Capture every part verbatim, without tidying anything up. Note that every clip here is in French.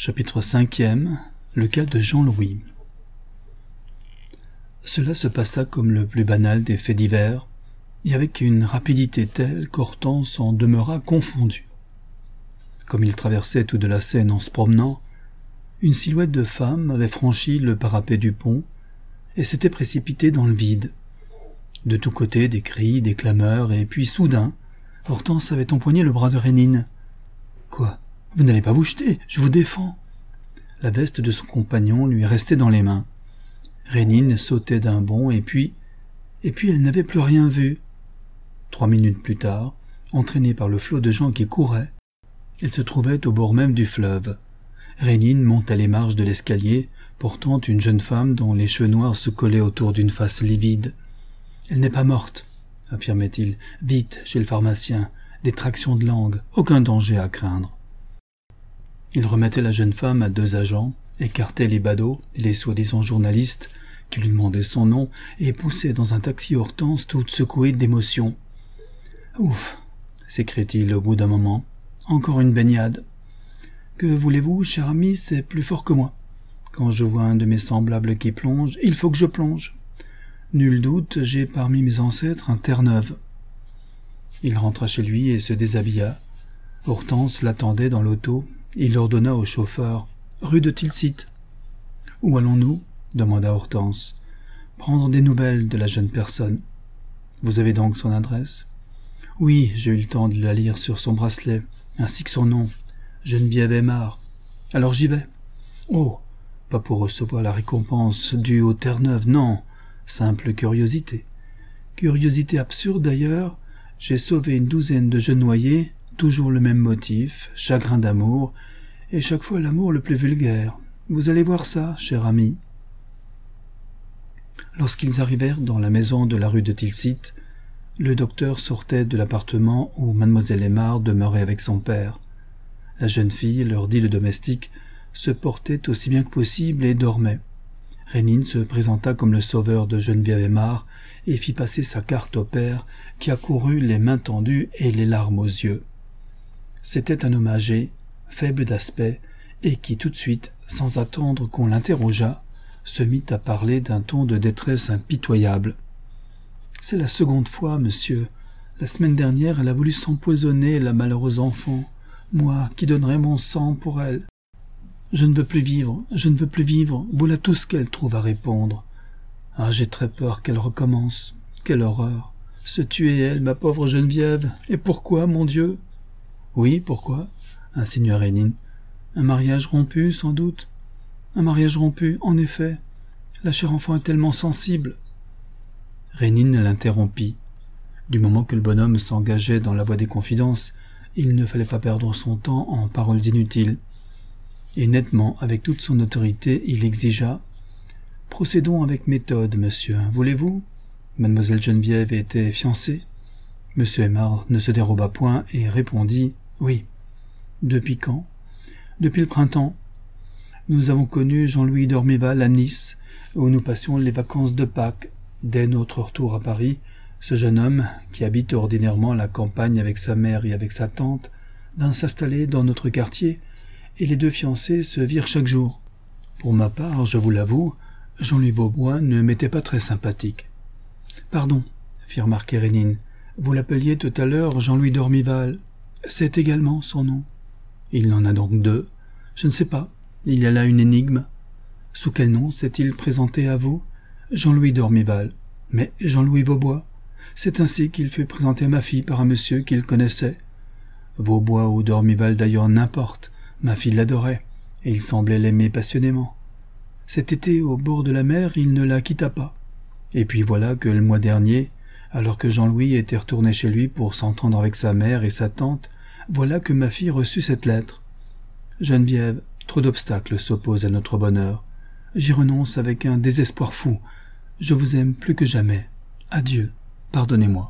Chapitre cinquième. Le cas de Jean-Louis. Cela se passa comme le plus banal des faits divers, et avec une rapidité telle qu'Hortense en demeura confondue. Comme il traversait toute la Seine en se promenant, une silhouette de femme avait franchi le parapet du pont et s'était précipitée dans le vide. De tous côtés, des cris, des clameurs, et puis soudain, Hortense avait empoigné le bras de Rénine. « Quoi ? Vous n'allez pas vous jeter, je vous défends !» La veste de son compagnon lui restait dans les mains. Rénine sautait d'un bond, et puis... Et puis elle n'avait plus rien vu. Trois minutes plus tard, entraînée par le flot de gens qui couraient, elle se trouvait au bord même du fleuve. Rénine monta les marches de l'escalier, portant une jeune femme dont les cheveux noirs se collaient autour d'une face livide. « Elle n'est pas morte !» affirmait-il. « Vite, chez le pharmacien, des tractions de langue, aucun danger à craindre. » Il remettait la jeune femme à deux agents, écartait les badauds, les soi-disant journalistes, qui lui demandaient son nom, et poussait dans un taxi Hortense toute secouée d'émotion. « Ouf !» s'écria-t-il au bout d'un moment. « Encore une baignade. Que voulez-vous, cher ami, c'est plus fort que moi. Quand je vois un de mes semblables qui plonge, il faut que je plonge. Nul doute, j'ai parmi mes ancêtres un Terre-Neuve. » Il rentra chez lui et se déshabilla. Hortense l'attendait dans l'auto. Il ordonna au chauffeur « Rue de Tilsit. »« Où allons-nous » demanda Hortense. « Prendre des nouvelles de la jeune personne. »« Vous avez donc son adresse ?»« Oui, j'ai eu le temps de la lire sur son bracelet, ainsi que son nom. Geneviève Aymard. Alors j'y vais. »« Oh, pas pour recevoir la récompense due au Terre-Neuve, non. Simple curiosité. Curiosité absurde d'ailleurs. J'ai sauvé une douzaine de jeunes noyés. Toujours le même motif, chagrin d'amour, et chaque fois l'amour le plus vulgaire. Vous allez voir ça, cher ami. » Lorsqu'ils arrivèrent dans la maison de la rue de Tilsit, le docteur sortait de l'appartement où mademoiselle Aymard demeurait avec son père. La jeune fille, leur dit le domestique, se portait aussi bien que possible et dormait. Rénine se présenta comme le sauveur de Geneviève Aymard et fit passer sa carte au père, qui accourut les mains tendues et les larmes aux yeux. C'était un homme âgé, faible d'aspect, et qui tout de suite, sans attendre qu'on l'interrogeât, se mit à parler d'un ton de détresse impitoyable. « C'est la seconde fois, monsieur. La semaine dernière, elle a voulu s'empoisonner, la malheureuse enfant. Moi, qui donnerais mon sang pour elle. Je ne veux plus vivre, je ne veux plus vivre. Voilà tout ce qu'elle trouve à répondre. Ah, j'ai très peur qu'elle recommence. Quelle horreur. Se tuer elle, ma pauvre Geneviève. Et pourquoi, mon Dieu ?» « Oui, pourquoi ?» insinua Rénine. « Un mariage rompu, sans doute. Un mariage rompu, en effet. La chère enfant est tellement sensible. » Rénine l'interrompit. Du moment que le bonhomme s'engageait dans la voie des confidences, il ne fallait pas perdre son temps en paroles inutiles. Et nettement, avec toute son autorité, il exigea « Procédons avec méthode, monsieur. Voulez-vous » Mademoiselle Geneviève était fiancée. Monsieur Aymard ne se déroba point et répondit « Oui. »« Depuis quand ?»« Depuis le printemps. Nous avons connu Jean-Louis d'Ormival à Nice, où nous passions les vacances de Pâques. Dès notre retour à Paris, ce jeune homme, qui habite ordinairement la campagne avec sa mère et avec sa tante, vint s'installer dans notre quartier, et les deux fiancés se virent chaque jour. Pour ma part, je vous l'avoue, Jean-Louis Vaubois ne m'était pas très sympathique. »« Pardon, » fit remarquer Rénine. « Vous l'appeliez tout à l'heure Jean-Louis d'Ormival. C'est également son nom. » »« Il en a donc deux. Je ne sais pas. Il y a là une énigme. Sous quel nom s'est-il présenté à vous ? Jean-Louis d'Ormival. Mais Jean-Louis Vaubois. C'est ainsi qu'il fut présenté à ma fille par un monsieur qu'il connaissait. Vaubois ou d'Ormival d'ailleurs, n'importe. Ma fille l'adorait, et il semblait l'aimer passionnément. Cet été, au bord de la mer, il ne la quitta pas. Et puis voilà que le mois dernier, alors que Jean-Louis était retourné chez lui pour s'entendre avec sa mère et sa tante, voilà que ma fille reçut cette lettre. « Geneviève, trop d'obstacles s'opposent à notre bonheur. J'y renonce avec un désespoir fou. Je vous aime plus que jamais. Adieu, pardonnez-moi. »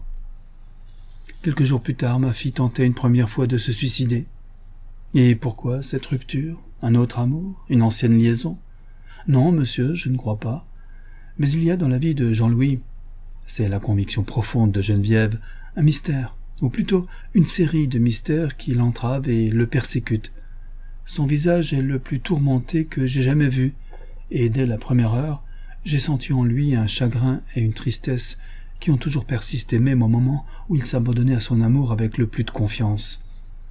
Quelques jours plus tard, ma fille tentait une première fois de se suicider. Et pourquoi cette rupture? Un autre amour? Une ancienne liaison? Non, monsieur, je ne crois pas. Mais il y a dans la vie de Jean-Louis, c'est la conviction profonde de Geneviève, un mystère, ou plutôt une série de mystères qui l'entravent et le persécutent. Son visage est le plus tourmenté que j'ai jamais vu, et dès la première heure, j'ai senti en lui un chagrin et une tristesse qui ont toujours persisté même au moment où il s'abandonnait à son amour avec le plus de confiance.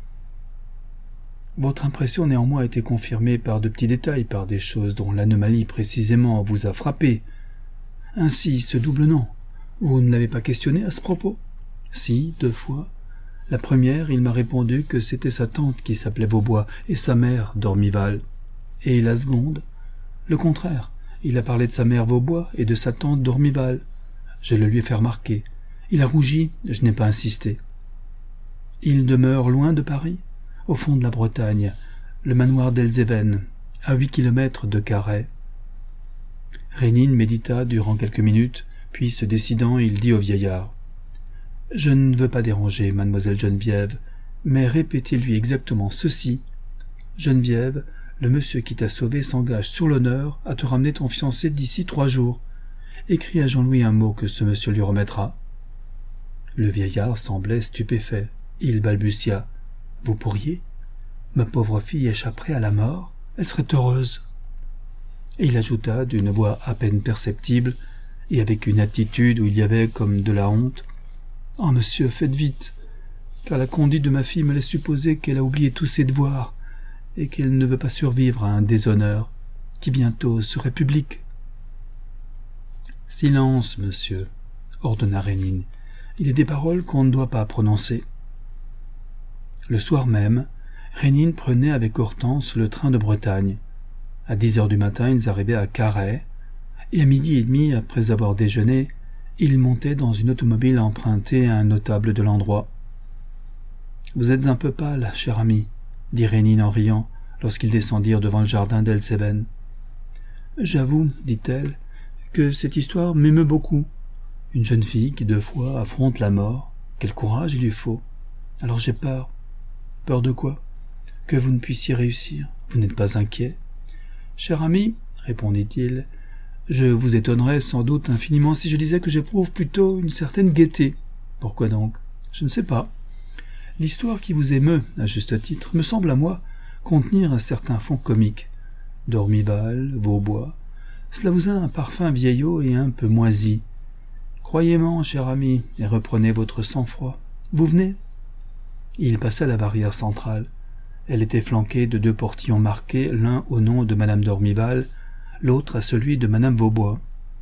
Votre impression néanmoins a été confirmée par de petits détails, par des choses dont l'anomalie précisément vous a frappé. Ainsi, ce double nom, vous ne l'avez pas questionné à ce propos? Si, deux fois. La première, il m'a répondu que c'était sa tante qui s'appelait Vaubois et sa mère Dormival. Et la seconde? Le contraire, il a parlé de sa mère Vaubois et de sa tante Dormival. Je le lui ai fait remarquer. Il a rougi, je n'ai pas insisté. Il demeure loin de Paris, au fond de la Bretagne, le manoir d'Elzéven, à huit kilomètres de Carhaix. Rénine médita durant quelques minutes, puis se décidant, il dit au vieillard: « Je ne veux pas déranger mademoiselle Geneviève, mais répétez-lui exactement ceci. Geneviève, le monsieur qui t'a sauvé s'engage sur l'honneur à te ramener ton fiancé d'ici trois jours. Écris à Jean-Louis un mot que ce monsieur lui remettra. » Le vieillard semblait stupéfait. Il balbutia: « Vous pourriez? Ma pauvre fille échapperait à la mort. Elle serait heureuse. » Et il ajouta d'une voix à peine perceptible, et avec une attitude où il y avait comme de la honte: « Oh, monsieur, faites vite, car la conduite de ma fille me laisse supposer qu'elle a oublié tous ses devoirs, et qu'elle ne veut pas survivre à un déshonneur qui bientôt serait public. » « Silence, monsieur, » ordonna Rénine. « Il y a des paroles qu'on ne doit pas prononcer. » Le soir même, Rénine prenait avec Hortense le train de Bretagne. À dix heures du matin, ils arrivaient à Carhaix, et à midi et demi, après avoir déjeuné, ils montaient dans une automobile empruntée à un notable de l'endroit. « Vous êtes un peu pâle, cher ami, » dit Rénine en riant, lorsqu'ils descendirent devant le jardin d'Elzéven. « J'avoue, dit-elle, que cette histoire m'émeut beaucoup. Une jeune fille qui deux fois affronte la mort, quel courage il lui faut. Alors j'ai peur. » « Peur de quoi? Que vous ne puissiez réussir. Vous n'êtes pas inquiet? »« Cher ami, répondit-il, je vous étonnerais sans doute infiniment si je disais que j'éprouve plutôt une certaine gaieté. Pourquoi donc? Je ne sais pas. L'histoire qui vous émeut, à juste titre, me semble à moi contenir un certain fond comique. Dormival, Vaubois, cela vous a un parfum vieillot et un peu moisi. Croyez-moi, cher ami, et reprenez votre sang-froid. Vous venez? » Il passa la barrière centrale. Elle était flanquée de deux portillons marqués, l'un au nom de madame Dormival, l'autre à celui de madame Vaubois.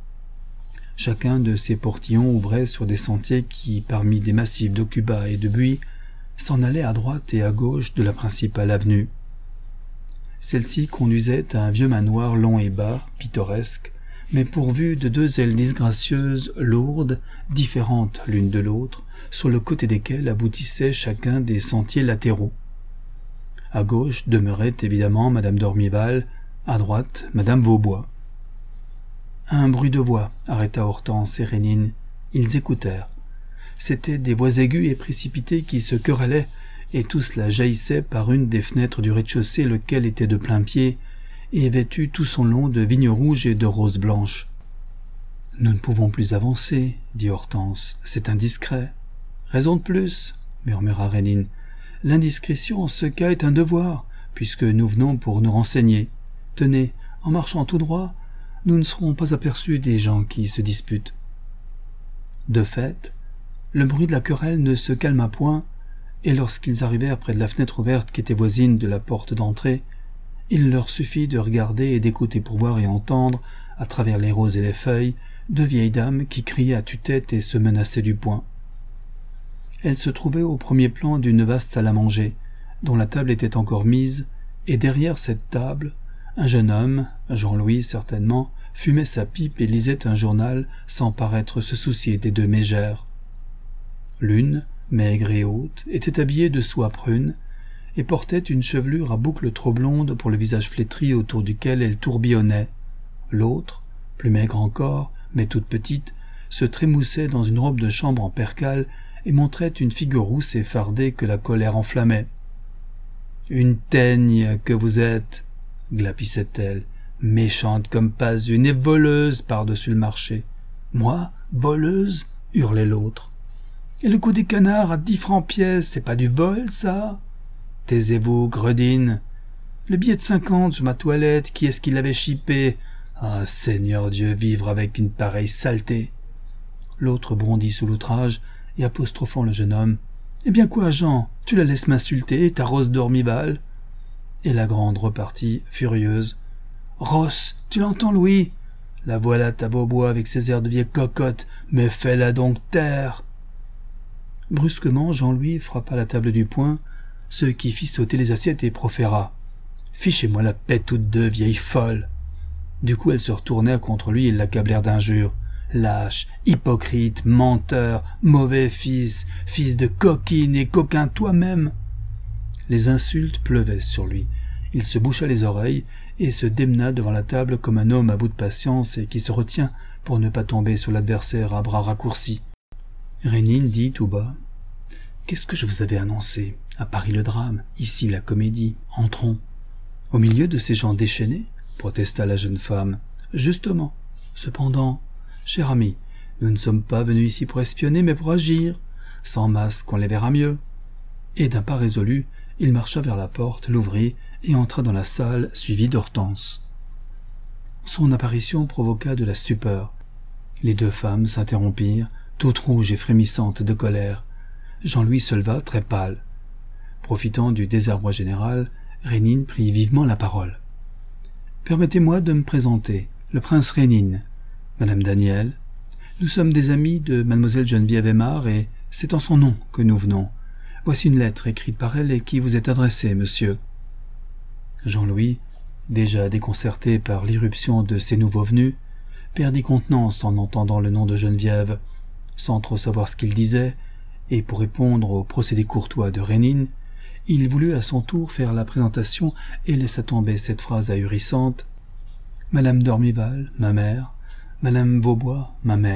Chacun de ces portillons ouvrait sur des sentiers qui, parmi des massifs d'aucubas et de buis, s'en allaient à droite et à gauche de la principale avenue. Celle-ci conduisait à un vieux manoir long et bas, pittoresque, mais pourvu de deux ailes disgracieuses, lourdes, différentes l'une de l'autre, sur le côté desquelles aboutissaient chacun des sentiers latéraux. À gauche demeurait évidemment madame Dormival, à droite madame Vaubois. Un bruit de voix arrêta Hortense et Rénine. Ils écoutèrent. C'étaient des voix aiguës et précipitées qui se querellaient, et tout cela jaillissait par une des fenêtres du rez-de-chaussée, lequel était de plain-pied, et vêtu tout son long de vignes rouges et de roses blanches. « Nous ne pouvons plus avancer, » dit Hortense. « C'est indiscret. »« Raison de plus, » murmura Rénine. « L'indiscrétion en ce cas est un devoir, puisque nous venons pour nous renseigner. Tenez, en marchant tout droit, nous ne serons pas aperçus des gens qui se disputent. » De fait, le bruit de la querelle ne se calma point, et lorsqu'ils arrivèrent près de la fenêtre ouverte qui était voisine de la porte d'entrée, il leur suffit de regarder et d'écouter pour voir et entendre, à travers les roses et les feuilles, deux vieilles dames qui criaient à tue-tête et se menaçaient du poing. Elles se trouvaient au premier plan d'une vaste salle à manger, dont la table était encore mise, et derrière cette table, un jeune homme, Jean-Louis certainement, fumait sa pipe et lisait un journal sans paraître se soucier des deux mégères. L'une, maigre et haute, était habillée de soie prune, et portait une chevelure à boucles trop blondes pour le visage flétri autour duquel elle tourbillonnait. L'autre, plus maigre encore, mais toute petite, se trémoussait dans une robe de chambre en percale et montrait une figure rousse et fardée que la colère enflammait. « Une teigne que vous êtes !» glapissait-elle, méchante comme pas une et voleuse par-dessus le marché. « Moi, voleuse ?» hurlait l'autre. « Et le coup des canards à dix francs pièce, c'est pas du vol, ça ?» « Taisez-vous, gredine !» Le billet de cinquante sur ma toilette, qui est-ce qui l'avait chipé? Ah, Seigneur Dieu, vivre avec une pareille saleté. » L'autre bondit sous l'outrage et apostrophant le jeune homme. « Eh bien quoi, Jean, tu la laisses m'insulter, ta Rosse Dormival ?» Et la grande repartit, furieuse. « Rosse, tu l'entends, Louis? La voilà ta Vaubois avec ses airs de vieille cocotte, mais fais-la donc taire !» Brusquement, Jean-Louis frappa la table du poing, ce qui fit sauter les assiettes et proféra. « Fichez-moi la paix toutes deux, vieille folle !» Du coup, elles se retournèrent contre lui et l'accablèrent d'injures. « Lâche, hypocrite, menteur, mauvais fils, fils de coquine et coquin toi-même !» Les insultes pleuvaient sur lui. Il se boucha les oreilles et se démena devant la table comme un homme à bout de patience et qui se retient pour ne pas tomber sur l'adversaire à bras raccourcis. Rénine dit tout bas. « Qu'est-ce que je vous avais annoncé? À Paris le drame, ici la comédie. Entrons. » « Au milieu de ces gens déchaînés ?» protesta la jeune femme. « Justement. Cependant, cher ami, nous ne sommes pas venus ici pour espionner, mais pour agir. Sans masque, on les verra mieux. » Et d'un pas résolu, il marcha vers la porte, l'ouvrit et entra dans la salle, suivi d'Hortense. Son apparition provoqua de la stupeur. Les deux femmes s'interrompirent, toutes rouges et frémissantes de colère. Jean-Louis se leva, très pâle. Profitant du désarroi général, Rénine prit vivement la parole. « Permettez-moi de me présenter, le prince Rénine, Madame Daniel. Nous sommes des amis de Mademoiselle Geneviève Aymard et c'est en son nom que nous venons. Voici une lettre écrite par elle et qui vous est adressée, monsieur. » Jean-Louis, déjà déconcerté par l'irruption de ces nouveaux venus, perdit contenance en entendant le nom de Geneviève, sans trop savoir ce qu'il disait, et pour répondre au procédé courtois de Rénine, il voulut à son tour faire la présentation et laissa tomber cette phrase ahurissante. « Madame Dormival, ma mère, Madame Vaubois, ma mère. »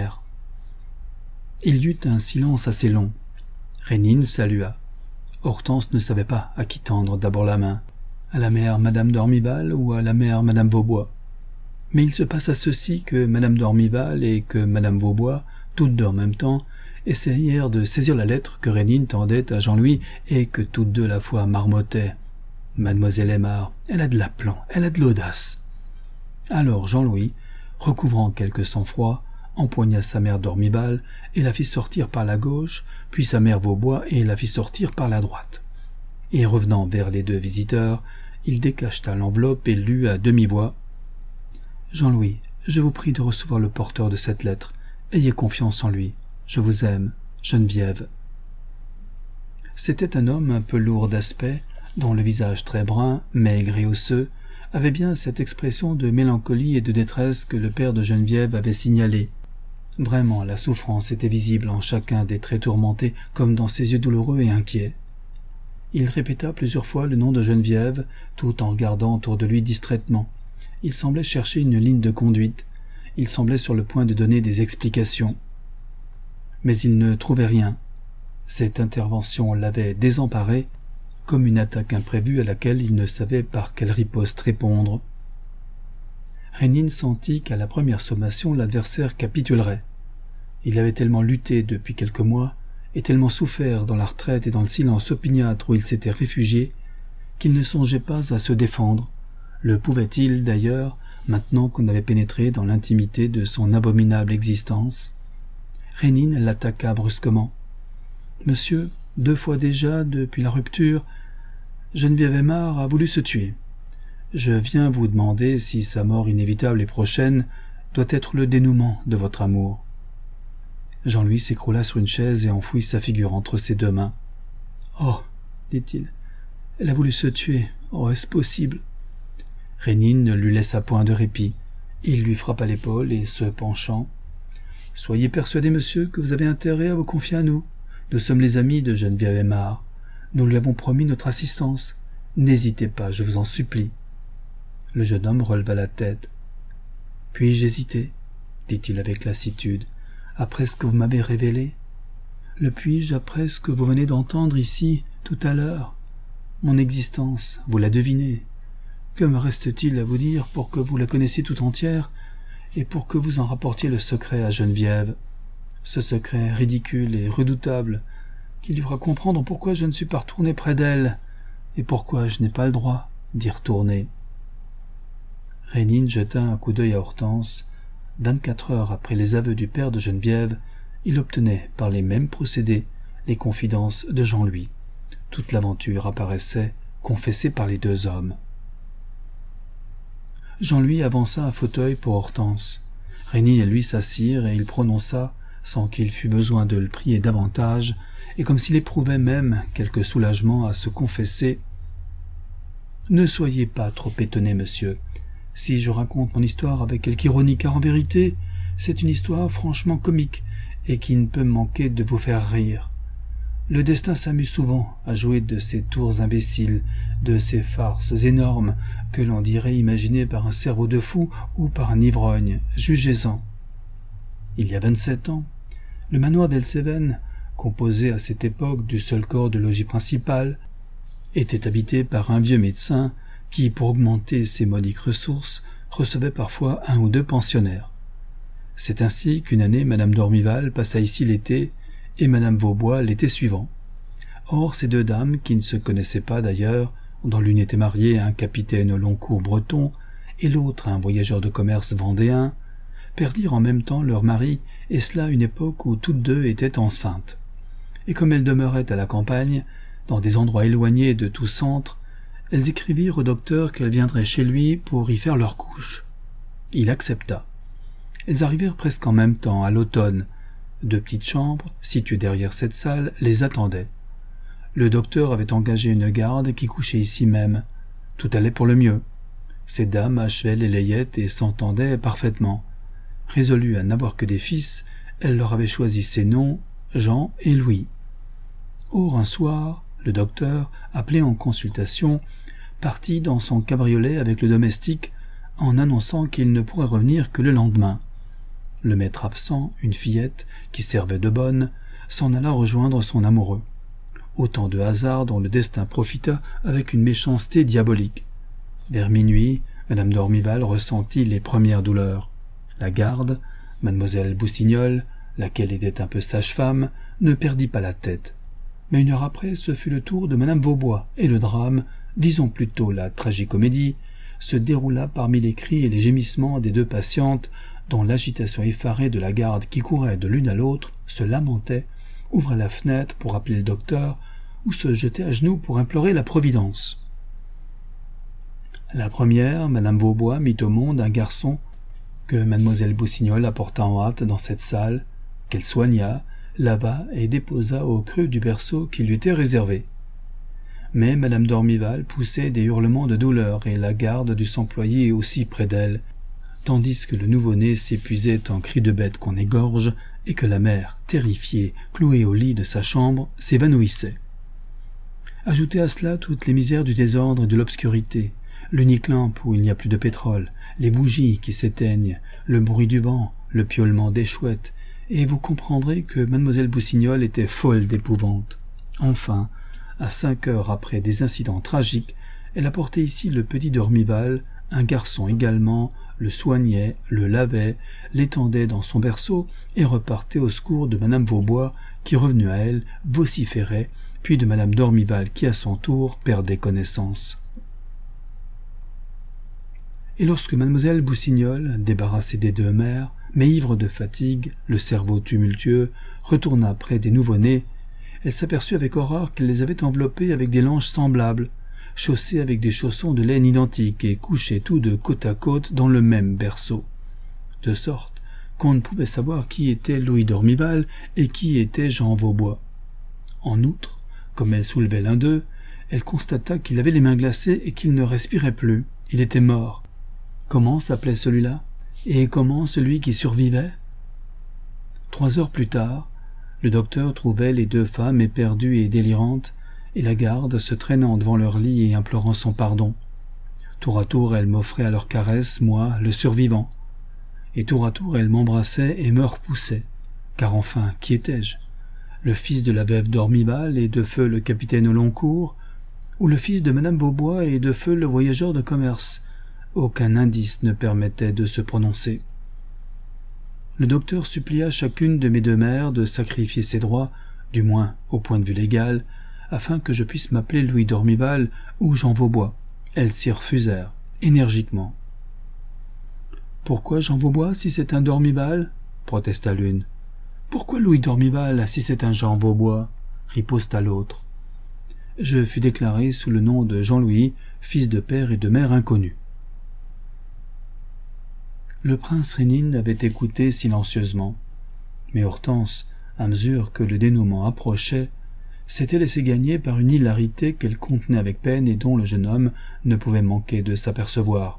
Il y eut un silence assez long. Rénine salua. Hortense ne savait pas à qui tendre d'abord la main, à la mère Madame Dormival ou à la mère Madame Vaubois. Mais il se passa ceci que Madame Dormival et que Madame Vaubois, toutes deux en même temps, essayèrent de saisir la lettre que Rénine tendait à Jean-Louis et que toutes deux à la fois marmottaient. « Mademoiselle Aymard, elle a de l'aplomb, elle a de l'audace. » Alors Jean-Louis, recouvrant quelque sang-froid, empoigna sa mère Dormival et la fit sortir par la gauche, puis sa mère Vaubois et la fit sortir par la droite. Et revenant vers les deux visiteurs, il décacheta l'enveloppe et lut à demi-voix. « Jean-Louis, je vous prie de recevoir le porteur de cette lettre. Ayez confiance en lui. Je vous aime, Geneviève. » C'était un homme un peu lourd d'aspect, dont le visage très brun, maigre et osseux, avait bien cette expression de mélancolie et de détresse que le père de Geneviève avait signalée. Vraiment, la souffrance était visible en chacun des traits tourmentés comme dans ses yeux douloureux et inquiets. Il répéta plusieurs fois le nom de Geneviève, tout en regardant autour de lui distraitement. Il semblait chercher une ligne de conduite. Il semblait sur le point de donner des explications. Mais il ne trouvait rien. Cette intervention l'avait désemparé, comme une attaque imprévue à laquelle il ne savait par quelle riposte répondre. Rénine sentit qu'à la première sommation l'adversaire capitulerait. Il avait tellement lutté depuis quelques mois, et tellement souffert dans la retraite et dans le silence opiniâtre où il s'était réfugié, qu'il ne songeait pas à se défendre. Le pouvait-il, d'ailleurs, maintenant qu'on avait pénétré dans l'intimité de son abominable existence? Rénine l'attaqua brusquement. « Monsieur, deux fois déjà, depuis la rupture, Geneviève Aymard a voulu se tuer. Je viens vous demander si sa mort inévitable et prochaine doit être le dénouement de votre amour. » Jean-Louis s'écroula sur une chaise et enfouit sa figure entre ses deux mains. « Oh, dit-il, elle a voulu se tuer. Oh, est-ce possible ?» Rénine ne lui laissa point de répit. Il lui frappa l'épaule et, se penchant, « Soyez persuadé, monsieur, que vous avez intérêt à vous confier à nous. Nous sommes les amis de Geneviève Aymard. Nous lui avons promis notre assistance. N'hésitez pas, je vous en supplie. » Le jeune homme releva la tête. « Puis-je hésiter, dit-il avec lassitude, après ce que vous m'avez révélé? Le puis-je après ce que vous venez d'entendre ici, tout à l'heure? Mon existence, vous la devinez. Que me reste-t-il à vous dire pour que vous la connaissiez tout entière et pour que vous en rapportiez le secret à Geneviève? Ce secret ridicule et redoutable qui lui fera comprendre pourquoi je ne suis pas retourné près d'elle et pourquoi je n'ai pas le droit, d'y retourner. Rénine jeta un coup d'œil à Hortense. Vingt-quatre heures après les aveux du père de Geneviève, il obtenait par les mêmes procédés les confidences de Jean-Louis. Toute l'aventure apparaissait confessée par les deux hommes. Jean-Louis avança un fauteuil pour Hortense. Rénine et lui s'assirent et il prononça, sans qu'il fût besoin de le prier davantage, et comme s'il éprouvait même quelque soulagement à se confesser. « Ne soyez pas trop étonné, monsieur. Si je raconte mon histoire avec quelque ironie, car en vérité, c'est une histoire franchement comique et qui ne peut manquer de vous faire rire. Le destin s'amuse souvent à jouer de ces tours imbéciles, de ces farces énormes que l'on dirait imaginées par un cerveau de fou ou par un ivrogne. Jugez-en. Il y a vingt-sept ans, le manoir d'Elseven, composé à cette époque du seul corps de logis principal, était habité par un vieux médecin qui, pour augmenter ses modiques ressources, recevait parfois un ou deux pensionnaires. C'est ainsi qu'une année Madame d'Ormival passa ici l'été et Madame Vaubois l'été suivant. Or, ces deux dames, qui ne se connaissaient pas d'ailleurs, dont l'une était mariée à un capitaine au long cours breton et l'autre à un voyageur de commerce vendéen, perdirent en même temps leur mari, et cela à une époque où toutes deux étaient enceintes. Et comme elles demeuraient à la campagne, dans des endroits éloignés de tout centre, elles écrivirent au docteur qu'elles viendraient chez lui pour y faire leur couche. Il accepta. Elles arrivèrent presque en même temps, à l'automne. Deux petites chambres, situées derrière cette salle, les attendaient. Le docteur avait engagé une garde qui couchait ici même. Tout allait pour le mieux. Ces dames achevaient les layettes et s'entendaient parfaitement. Résolues à n'avoir que des fils, elle leur avait choisi ces noms, Jean et Louis. Or, un soir, le docteur, appelé en consultation, partit dans son cabriolet avec le domestique en annonçant qu'il ne pourrait revenir que le lendemain. Le maître absent, une fillette, qui servait de bonne, s'en alla rejoindre son amoureux. Autant de hasards dont le destin profita avec une méchanceté diabolique. Vers minuit, Madame d'Ormival ressentit les premières douleurs. La garde, Mademoiselle Boussignol, laquelle était un peu sage-femme, ne perdit pas la tête. Mais une heure après, ce fut le tour de Madame Vaubois, et le drame, disons plutôt la tragicomédie, se déroula parmi les cris et les gémissements des deux patientes, dont l'agitation effarée de la garde qui courait de l'une à l'autre, se lamentait, ouvrait la fenêtre pour appeler le docteur, ou se jetait à genoux pour implorer la providence. La première, Madame Vaubois, mit au monde un garçon que Mademoiselle Boussignol apporta en hâte dans cette salle, qu'elle soigna, lava et déposa au creux du berceau qui lui était réservé. Mais Madame d'Ormival poussait des hurlements de douleur et la garde dut s'employer aussi près d'elle, tandis que le nouveau-né s'épuisait en cris de bête qu'on égorge et que la mère, terrifiée, clouée au lit de sa chambre, s'évanouissait. Ajoutez à cela toutes les misères du désordre et de l'obscurité, l'unique lampe où il n'y a plus de pétrole, les bougies qui s'éteignent, le bruit du vent, le piaulement des chouettes, et vous comprendrez que Mademoiselle Boussignol était folle d'épouvante. Enfin, à cinq heures après des incidents tragiques, elle apportait ici le petit d'Ormival, un garçon également, le soignait, le lavait, l'étendait dans son berceau et repartait au secours de Madame Vaubois qui, revenue à elle, vociférait, puis de Madame d'Ormival qui, à son tour, perdait connaissance. Et lorsque Mademoiselle Boussignol, débarrassée des deux mères, mais ivre de fatigue, le cerveau tumultueux, retourna près des nouveau-nés, elle s'aperçut avec horreur qu'elle les avait enveloppés avec des langes semblables, chaussés avec des chaussons de laine identiques et couchés tous deux côte à côte dans le même berceau. De sorte qu'on ne pouvait savoir qui était Louis d'Ormival et qui était Jean Vaubois. En outre, comme elle soulevait l'un d'eux, elle constata qu'il avait les mains glacées et qu'il ne respirait plus. Il était mort. Comment s'appelait celui-là? Et comment celui qui survivait? Trois heures plus tard, le docteur trouvait les deux femmes éperdues et délirantes, et la garde se traînant devant leur lit et implorant son pardon. Tour à tour, elle m'offrait à leur caresse, moi, le survivant. Et tour à tour, elle m'embrassait et me repoussait. Car enfin, qui étais-je? Le fils de la veuve d'Ormival et de feu le capitaine au long cours, ou le fils de Madame Vaubois et de feu le voyageur de commerce? Aucun indice ne permettait de se prononcer. Le docteur supplia chacune de mes deux mères de sacrifier ses droits, du moins au point de vue légal, afin que je puisse m'appeler Louis d'Ormival ou Jean Vaubois, Elles s'y refusèrent, énergiquement. « Pourquoi Jean Vaubois si c'est un Dormival ?» protesta l'une. « Pourquoi Louis Dormival si c'est un Jean Vaubois ?» riposta l'autre. Je fus déclaré sous le nom de Jean-Louis, fils de père et de mère inconnus. Le prince Rénine avait écouté silencieusement, mais Hortense, à mesure que le dénouement approchait, s'était laissé gagner par une hilarité qu'elle contenait avec peine et dont le jeune homme ne pouvait manquer de s'apercevoir.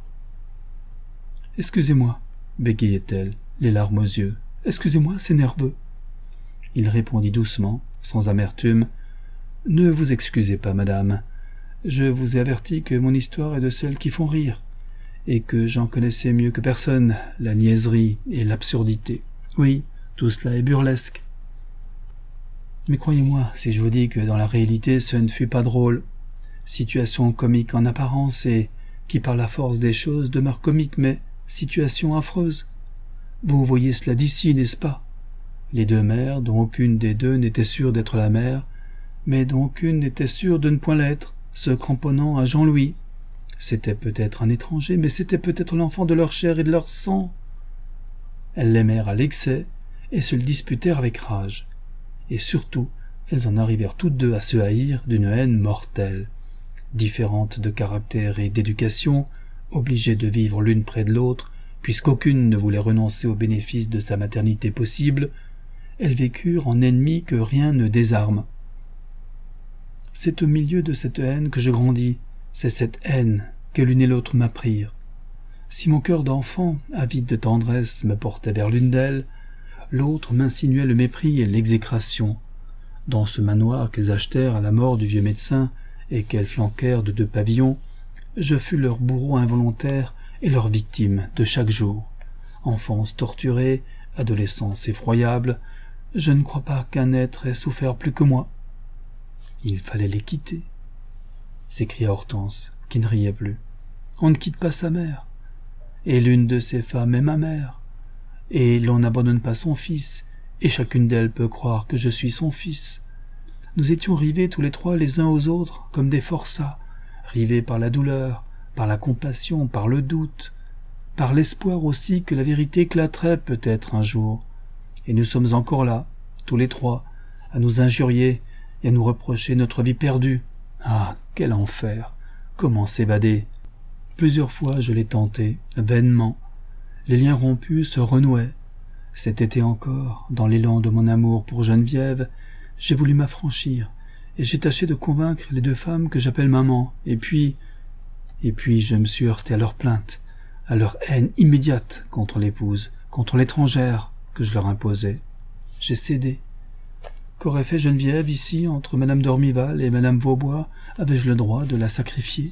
« Excusez-moi, bégayait-elle, les larmes aux yeux. « Excusez-moi, c'est nerveux. » Il répondit doucement, sans amertume. « Ne vous excusez pas, madame. Je vous ai averti que mon histoire est de celles qui font rire, et que j'en connaissais mieux que personne la niaiserie et l'absurdité. Oui, tout cela est burlesque. Mais croyez-moi, si je vous dis que dans la réalité ce ne fut pas drôle. Situation comique en apparence et qui par la force des choses demeure comique, mais situation affreuse. Vous voyez cela d'ici, n'est-ce pas? Les deux mères, dont aucune des deux n'était sûre d'être la mère, mais dont aucune n'était sûre de ne point l'être, se cramponnant à Jean-Louis. C'était peut-être un étranger, mais c'était peut-être l'enfant de leur chair et de leur sang. Elles l'aimèrent à l'excès et se le disputèrent avec rage. Et surtout, elles en arrivèrent toutes deux à se haïr d'une haine mortelle. Différentes de caractère et d'éducation, obligées de vivre l'une près de l'autre, puisqu'aucune ne voulait renoncer au bénéfice de sa maternité possible, elles vécurent en ennemies que rien ne désarme. C'est au milieu de cette haine que je grandis, c'est cette haine que l'une et l'autre m'apprirent. Si mon cœur d'enfant, avide de tendresse, me portait vers l'une d'elles, l'autre m'insinuait le mépris et l'exécration. Dans ce manoir qu'elles achetèrent à la mort du vieux médecin et qu'elles flanquèrent de deux pavillons, je fus leur bourreau involontaire et leur victime de chaque jour. Enfance torturée, adolescence effroyable, je ne crois pas qu'un être ait souffert plus que moi. Il fallait les quitter, s'écria Hortense, qui ne riait plus. On ne quitte pas sa mère, et l'une de ces femmes est ma mère, et l'on n'abandonne pas son fils, et chacune d'elles peut croire que je suis son fils. Nous étions rivés tous les trois les uns aux autres comme des forçats, rivés par la douleur, par la compassion, par le doute, par l'espoir aussi que la vérité éclaterait peut-être un jour. Et nous sommes encore là, tous les trois, à nous injurier et à nous reprocher notre vie perdue. Ah, quel enfer! Comment s'évader? Plusieurs fois je l'ai tenté, vainement. Les liens rompus se renouaient. Cet été encore, dans l'élan de mon amour pour Geneviève, j'ai voulu m'affranchir, et j'ai tâché de convaincre les deux femmes que j'appelle maman, et puis... Et puis je me suis heurté à leurs plaintes, à leur haine immédiate contre l'épouse, contre l'étrangère que je leur imposais. J'ai cédé. Qu'aurait fait Geneviève ici, entre madame Dormival et madame Vaubois? Avais-je le droit de la sacrifier?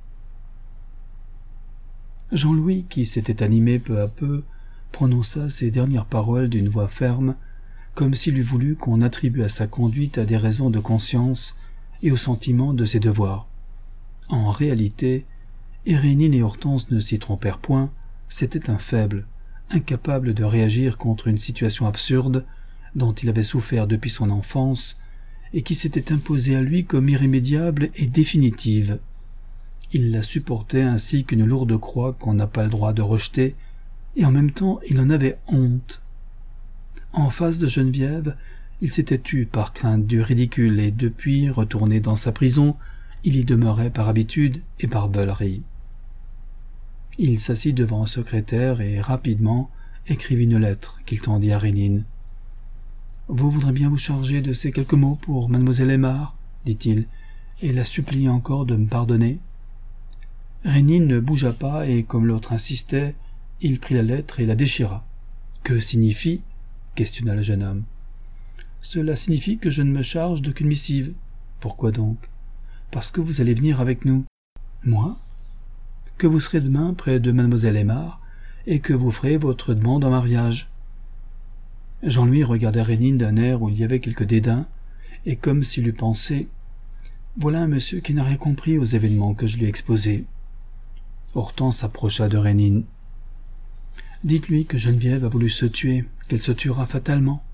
Jean-Louis, qui s'était animé peu à peu, prononça ces dernières paroles d'une voix ferme, comme s'il eût voulu qu'on attribue à sa conduite à des raisons de conscience et au sentiment de ses devoirs. En réalité, Rénine et Hortense ne s'y trompèrent point, c'était un faible, incapable de réagir contre une situation absurde dont il avait souffert depuis son enfance et qui s'était imposée à lui comme irrémédiable et définitive. Il la supportait ainsi qu'une lourde croix qu'on n'a pas le droit de rejeter, et en même temps il en avait honte. En face de Geneviève, il s'était tu par crainte du ridicule et depuis, retourné dans sa prison, il y demeurait par habitude et par veulerie. Il s'assit devant un secrétaire et, rapidement, écrivit une lettre qu'il tendit à Rénine. « Vous voudrez bien vous charger de ces quelques mots pour mademoiselle Aymard, dit-il, et la supplier encore de me pardonner. » Rénine ne bougea pas et, comme l'autre insistait, il prit la lettre et la déchira. « Que signifie ?» questionna le jeune homme. « Cela signifie que je ne me charge d'aucune missive. »« Pourquoi donc ?»« Parce que vous allez venir avec nous. »« Moi ?»« Que vous serez demain près de mademoiselle Aymard et que vous ferez votre demande en mariage. » Jean-Louis regardait Rénine d'un air où il y avait quelque dédain, et comme s'il eût pensé « Voilà un monsieur qui n'a rien compris aux événements que je lui ai exposés. » Hortense s'approcha de Rénine. « Dites-lui que Geneviève a voulu se tuer, qu'elle se tuera fatalement.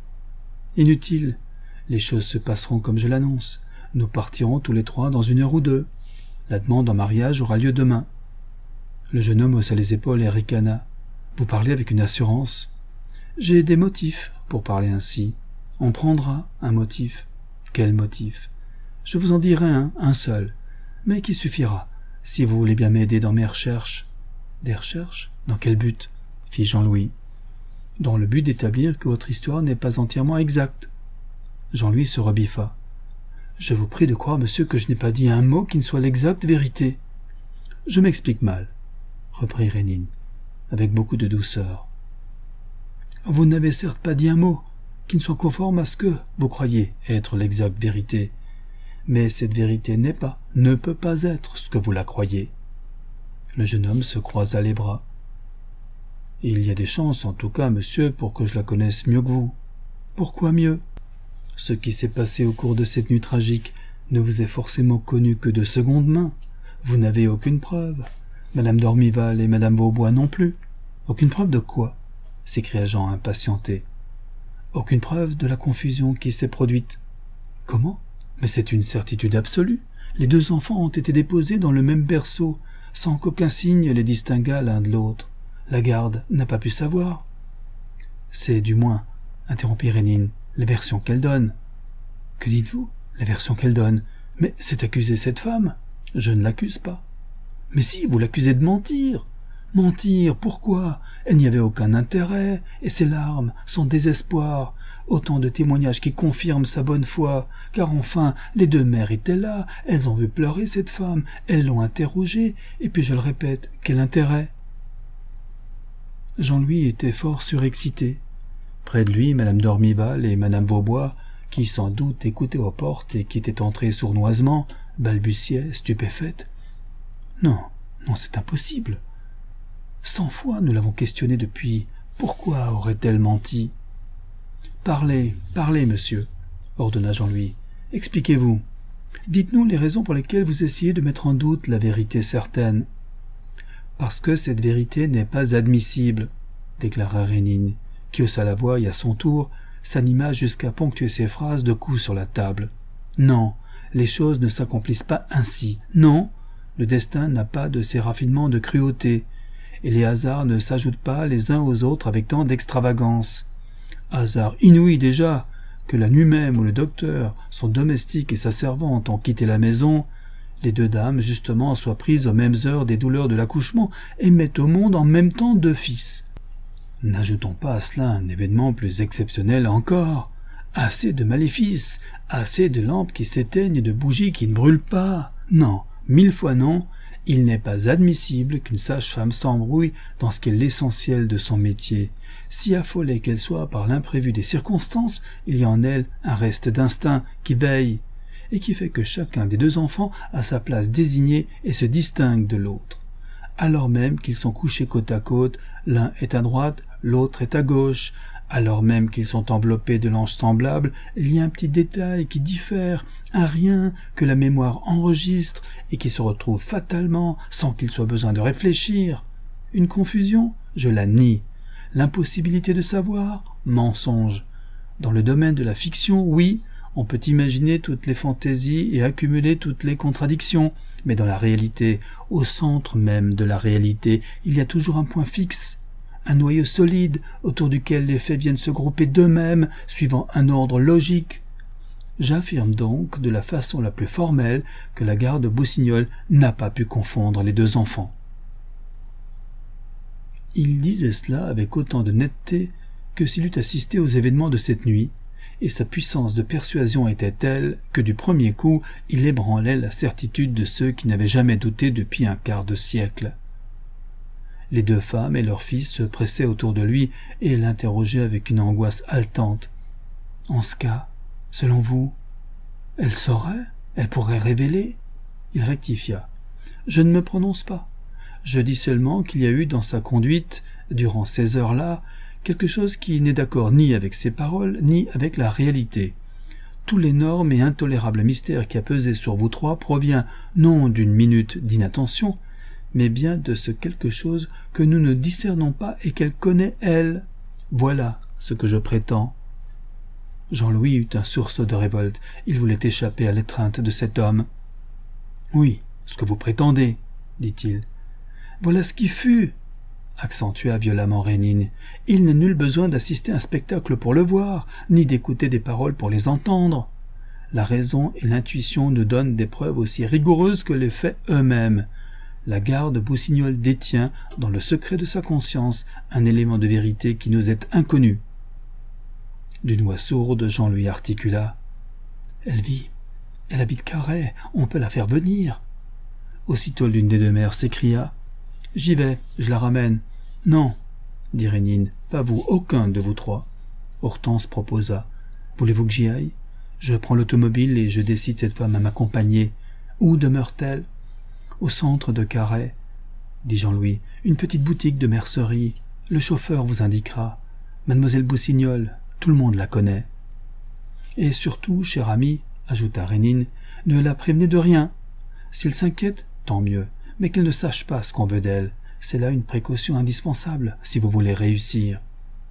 Inutile, les choses se passeront comme je l'annonce. Nous partirons tous les trois dans une heure ou deux. La demande en mariage aura lieu demain. Le jeune homme haussa les épaules et ricana. Vous parlez avec une assurance. J'ai des motifs pour parler ainsi. On prendra un motif. Quel motif? Je vous en dirai un, un seul, mais qui suffira, si vous voulez bien m'aider dans mes recherches. Des recherches? Dans quel but? Fit Jean-Louis. Dans le but d'établir que votre histoire n'est pas entièrement exacte. Jean-Louis se rebiffa. Je vous prie de croire, monsieur, que je n'ai pas dit un mot qui ne soit l'exacte vérité. Je m'explique mal, reprit Rénine, avec beaucoup de douceur. Vous n'avez certes pas dit un mot qui ne soit conforme à ce que vous croyez être l'exacte vérité, mais cette vérité n'est pas, ne peut pas être ce que vous la croyez. Le jeune homme se croisa les bras. Il y a des chances, en tout cas, monsieur, pour que je la connaisse mieux que vous. Pourquoi mieux? Ce qui s'est passé au cours de cette nuit tragique ne vous est forcément connu que de seconde main. Vous n'avez aucune preuve. Madame d'Ormival et Madame Vaubois non plus. Aucune preuve de quoi? S'écria Jean impatienté. Aucune preuve de la confusion qui s'est produite. Comment? Mais c'est une certitude absolue. Les deux enfants ont été déposés dans le même berceau, sans qu'aucun signe les distinguât l'un de l'autre. La garde n'a pas pu savoir. C'est du moins, interrompit Rénine, la version qu'elle donne. Que dites-vous? La version qu'elle donne. Mais c'est accuser cette femme. Je ne l'accuse pas. Mais si, vous l'accusez de mentir. Mentir, pourquoi? Elle n'y avait aucun intérêt, et ses larmes, son désespoir, autant de témoignages qui confirment sa bonne foi, car enfin, les deux mères étaient là, elles ont vu pleurer cette femme, elles l'ont interrogée, et puis je le répète, quel intérêt? Jean-Louis était fort surexcité. Près de lui, Madame d'Ormival et Madame Vaubois, qui sans doute écoutaient aux portes et qui étaient entrées sournoisement, balbutiaient, stupéfaites. Non, non, c'est impossible. Cent fois nous l'avons questionnée depuis. Pourquoi aurait-elle menti? Parlez, parlez, monsieur, ordonna Jean-Louis. Expliquez-vous. Dites-nous les raisons pour lesquelles vous essayez de mettre en doute la vérité certaine. Parce que cette vérité n'est pas admissible, déclara Rénine, qui haussa la voix et à son tour s'anima jusqu'à ponctuer ses phrases de coups sur la table. Non, les choses ne s'accomplissent pas ainsi. Non, le destin n'a pas de ces raffinements de cruauté, et les hasards ne s'ajoutent pas les uns aux autres avec tant d'extravagance. Hasard inouï déjà, que la nuit même où le docteur, son domestique et sa servante ont quitté la maison, les deux dames, justement, soient prises aux mêmes heures des douleurs de l'accouchement et mettent au monde en même temps deux fils. N'ajoutons pas à cela un événement plus exceptionnel encore. Assez de maléfices, assez de lampes qui s'éteignent et de bougies qui ne brûlent pas. Non, mille fois non, il n'est pas admissible qu'une sage-femme s'embrouille dans ce qui est l'essentiel de son métier. Si affolée qu'elle soit par l'imprévu des circonstances, il y a en elle un reste d'instinct qui veille, et qui fait que chacun des deux enfants a sa place désignée et se distingue de l'autre. Alors même qu'ils sont couchés côte à côte, l'un est à droite, l'autre est à gauche, alors même qu'ils sont enveloppés de langes semblables, il y a un petit détail qui diffère, un rien que la mémoire enregistre et qui se retrouve fatalement sans qu'il soit besoin de réfléchir. Une confusion? Je la nie. L'impossibilité de savoir? Mensonge. Dans le domaine de la fiction, oui, on peut imaginer toutes les fantaisies et accumuler toutes les contradictions, mais dans la réalité, au centre même de la réalité, il y a toujours un point fixe, un noyau solide autour duquel les faits viennent se grouper d'eux-mêmes, suivant un ordre logique. J'affirme donc de la façon la plus formelle que la garde Boussignol n'a pas pu confondre les deux enfants. Il disait cela avec autant de netteté que s'il eût assisté aux événements de cette nuit, et sa puissance de persuasion était telle que du premier coup il ébranlait la certitude de ceux qui n'avaient jamais douté depuis un quart de siècle. Les deux femmes et leur fils se pressaient autour de lui et l'interrogeaient avec une angoisse haletante. En ce cas, selon vous, elle saurait, elle pourrait révéler? Il rectifia. Je ne me prononce pas. Je dis seulement qu'il y a eu dans sa conduite, durant ces heures-là, quelque chose qui n'est d'accord ni avec ses paroles, ni avec la réalité. Tout l'énorme et intolérable mystère qui a pesé sur vous trois provient non d'une minute d'inattention, mais bien de ce quelque chose que nous ne discernons pas et qu'elle connaît, elle. Voilà ce que je prétends. Jean-Louis eut un sursaut de révolte. Il voulait échapper à l'étreinte de cet homme. Oui, Ce que vous prétendez, dit-il. Voilà ce qui fut, accentua violemment Rénine. Il n'a nul besoin d'assister à un spectacle pour le voir, ni d'écouter des paroles pour les entendre. La raison et l'intuition nous donnent des preuves aussi rigoureuses que les faits eux-mêmes. La garde Boussignol détient, dans le secret de sa conscience, un élément de vérité qui nous est inconnu. D'une voix sourde, Jean lui articula. « Elle vit. Elle habite Carhaix. On peut la faire venir. » Aussitôt l'une des deux mères s'écria. « J'y vais, je la ramène. »« Non, » dit Rénine, « pas vous, aucun de vous trois. » Hortense proposa. « Voulez-vous que j'y aille ? Je prends l'automobile et je décide cette femme à m'accompagner. Où demeure-t-elle ? » « Au centre de Carhaix, » dit Jean-Louis. « Une petite boutique de mercerie. Le chauffeur vous indiquera. Mademoiselle Boussignol, tout le monde la connaît. »« Et surtout, cher ami, » ajouta Rénine, « ne la prévenez de rien. S'il s'inquiète, tant mieux, mais qu'elle ne sache pas ce qu'on veut d'elle. C'est là une précaution indispensable, si vous voulez réussir. »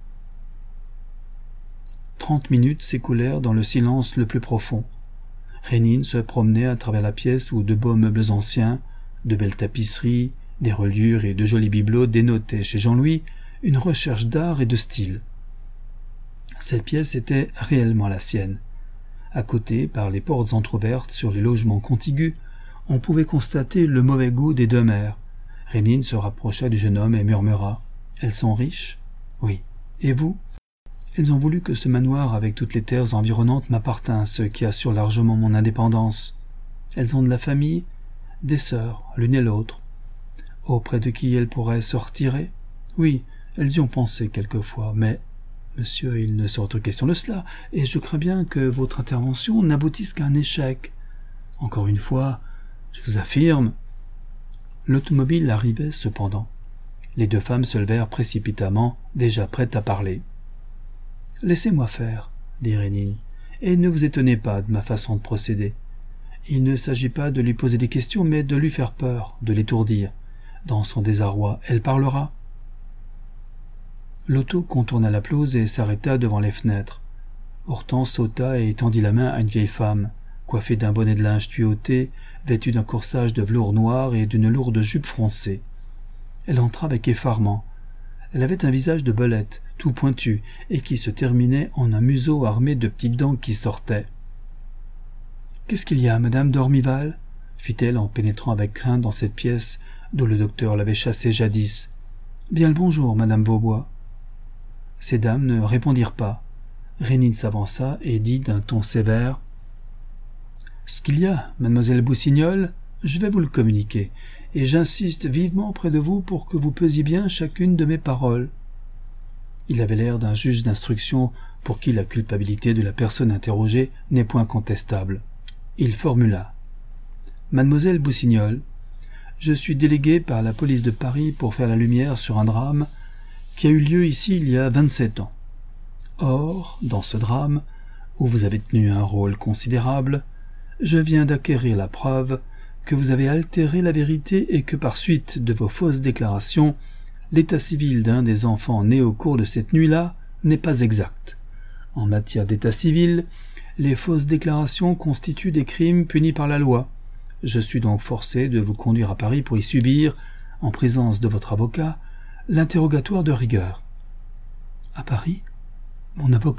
Trente minutes s'écoulèrent dans le silence le plus profond. Rénine se promenait à travers la pièce où de beaux meubles anciens, de belles tapisseries, des reliures et de jolis bibelots dénotaient chez Jean-Louis une recherche d'art et de style. Cette pièce était réellement la sienne. À côté, par les portes entr'ouvertes sur les logements contigus, on pouvait constater le mauvais goût des deux mères. Rénine se rapprocha du jeune homme et murmura. « Elles sont riches ? » ?»« Oui. Et vous ? » ?»« Elles ont voulu que ce manoir avec toutes les terres environnantes m'appartînt, ce qui assure largement mon indépendance. Elles ont de la famille, des sœurs, l'une et l'autre. Auprès de qui elles pourraient se retirer ? Oui, elles y ont pensé quelquefois, mais, monsieur, il ne sort autre question de cela, et je crains bien que votre intervention n'aboutisse qu'à un échec. Encore une fois, je vous affirme. » L'automobile arrivait cependant. Les deux femmes se levèrent précipitamment, déjà prêtes à parler. « Laissez-moi faire, » dit Rénine, « et ne vous étonnez pas de ma façon de procéder. Il ne s'agit pas de lui poser des questions, mais de lui faire peur, de l'étourdir. Dans son désarroi, elle parlera. » L'auto contourna la pelouse et s'arrêta devant les fenêtres. Hortense sauta et tendit la main à une vieille femme, coiffée d'un bonnet de linge tuyauté, vêtue d'un corsage de velours noir et d'une lourde jupe froncée. Elle entra avec effarement. Elle avait un visage de belette, tout pointu, et qui se terminait en un museau armé de petites dents qui sortaient. « Qu'est-ce qu'il y a, madame d'Ormival ?» fit-elle en pénétrant avec crainte dans cette pièce d'où le docteur l'avait chassée jadis. « Bien le bonjour, madame Vaubois. » Ces dames ne répondirent pas. Rénine s'avança et dit d'un ton sévère. « Ce qu'il y a, mademoiselle Boussignol, je vais vous le communiquer, et j'insiste vivement auprès de vous pour que vous pesiez bien chacune de mes paroles. » Il avait l'air d'un juge d'instruction pour qui la culpabilité de la personne interrogée n'est point contestable. Il formula. « Mademoiselle Boussignol, je suis délégué par la police de Paris pour faire la lumière sur un drame qui a eu lieu ici il y a vingt-sept ans. Or, dans ce drame, où vous avez tenu un rôle considérable, je viens d'acquérir la preuve que vous avez altéré la vérité et que par suite de vos fausses déclarations, l'état civil d'un des enfants nés au cours de cette nuit-là n'est pas exact. En matière d'état civil, les fausses déclarations constituent des crimes punis par la loi. Je suis donc forcé de vous conduire à Paris pour y subir, en présence de votre avocat, l'interrogatoire de rigueur. »« À Paris ? Mon avocat ?»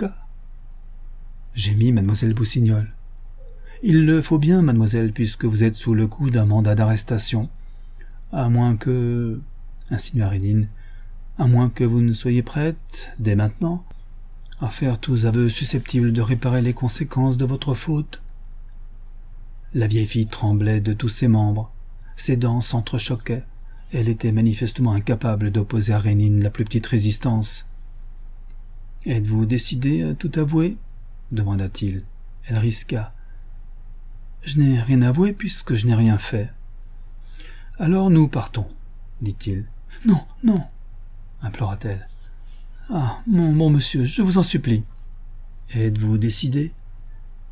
gémit mademoiselle Boussignol. « Il le faut bien, mademoiselle, puisque vous êtes sous le coup d'un mandat d'arrestation. À moins que... » insinua Rénine, « à moins que vous ne soyez prête, dès maintenant, à faire tous aveux susceptibles de réparer les conséquences de votre faute. » La vieille fille tremblait de tous ses membres. Ses dents s'entrechoquaient. Elle était manifestement incapable d'opposer à Rénine la plus petite résistance. « Êtes-vous décidée à tout avouer ?» demanda-t-il. Elle risqua. « Je n'ai rien avoué puisque je n'ai rien fait. »« Alors nous partons, » dit-il. « Non, non, » implora-t-elle. « Ah, mon bon monsieur, je vous en supplie. »« Êtes-vous décidé ?»« Oui, »